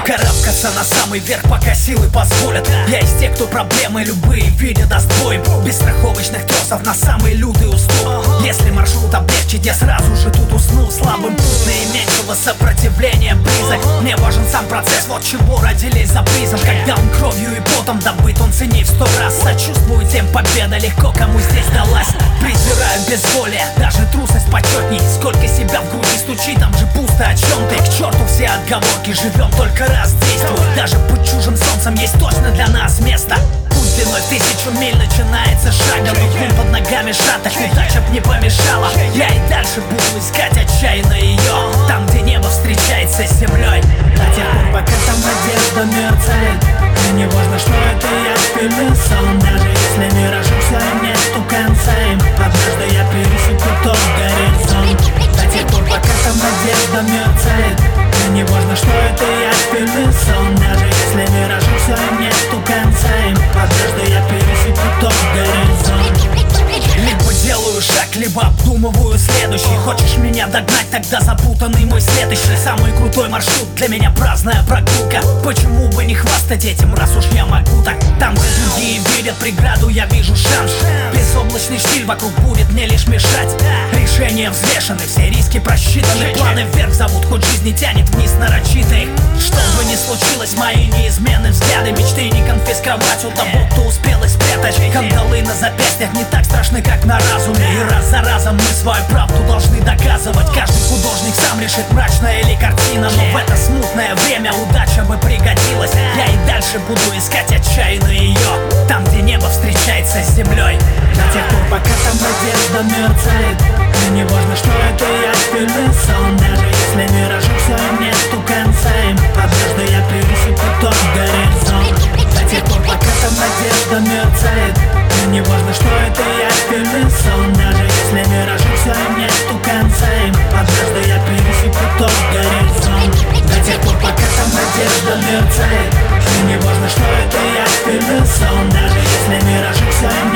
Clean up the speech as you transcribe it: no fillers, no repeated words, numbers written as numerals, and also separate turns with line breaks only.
карабкаться на самый верх, пока силы позволят. Я из тех, кто проблемы любые видя даст бой. Без страховочных тросов на самый лютый уступ. Если маршрут облегчить, я сразу же тут уснул. Слабым путь наименьшего сопротивления близок. Мне важен сам процесс, вот чего родились за призом. Когда он кровью и потом добыт, он ценней в 100 раз. Сочувствую тем, победа легко кому здесь далась. Презираю безволие, даже трусость почетней. Сколько себя в груди стучит, там же пусто, о чем ты? К черту все отговорки, живем только раз, действуй. Даже под чужим солнцем есть точно для нас место. Путь длиной в 1000 миль начинается шагом. И под ногами шаток, удача б не помешала. Я и дальше буду искать отчаянно ее там, где небо встречается с землей.
До тех пор, пока там надежда мерцает. И не важно, что это я впервые сон. Даже если мир ошибся, нету конца им. Однажды я пересеку тот горизонт. До тех пор, пока там надежда мерцает. И не важно, что это я впервые сон. Даже если мир ошибся, нету конца им. Однажды я пересеку тот горизонт.
Либо делаю шаг, либо обдумываю следующий. Хочешь меня догнать, тогда запутанный мой следующий. Самый крутой маршрут для меня праздная прогулка. Почему бы не хвастать этим, раз уж я могу так? Там, где другие видят преграду, я вижу шанс. Безоблачный штиль вокруг будет мне лишь мешать. Решения взвешены, все риски просчитаны. Планы вверх зовут, хоть жизнь не тянет вниз нарочитый. Что бы ни случилось, мои неизменные взгляды. Мечты не конфисковать у того, кто успел их спрятать. Кандалы на запястьях не так страшны, как на разуме. И раз за разом мы свою правду должны доказывать. Каждый художник сам решит, мрачная или картина. Но в это смутное время удача бы пригодилась. Я и дальше буду искать отчаянно ее там, где небо встречается с землей.
До тех пор, пока там надежда мерцает. И не важно, что это я впервые сон. Даже если мир ошибся, нету конца им. Однажды я пересеку тот горизонт. До тех пор, пока там надежда мерцает. И не важно, что это я впервые сон. Даже если мир ошибся, нету конца им. Однажды я пересеку тот горизонт. До тех пор, пока там надежда мерцает. И не важно, что это я впервые сон. Даже если мир ошибся,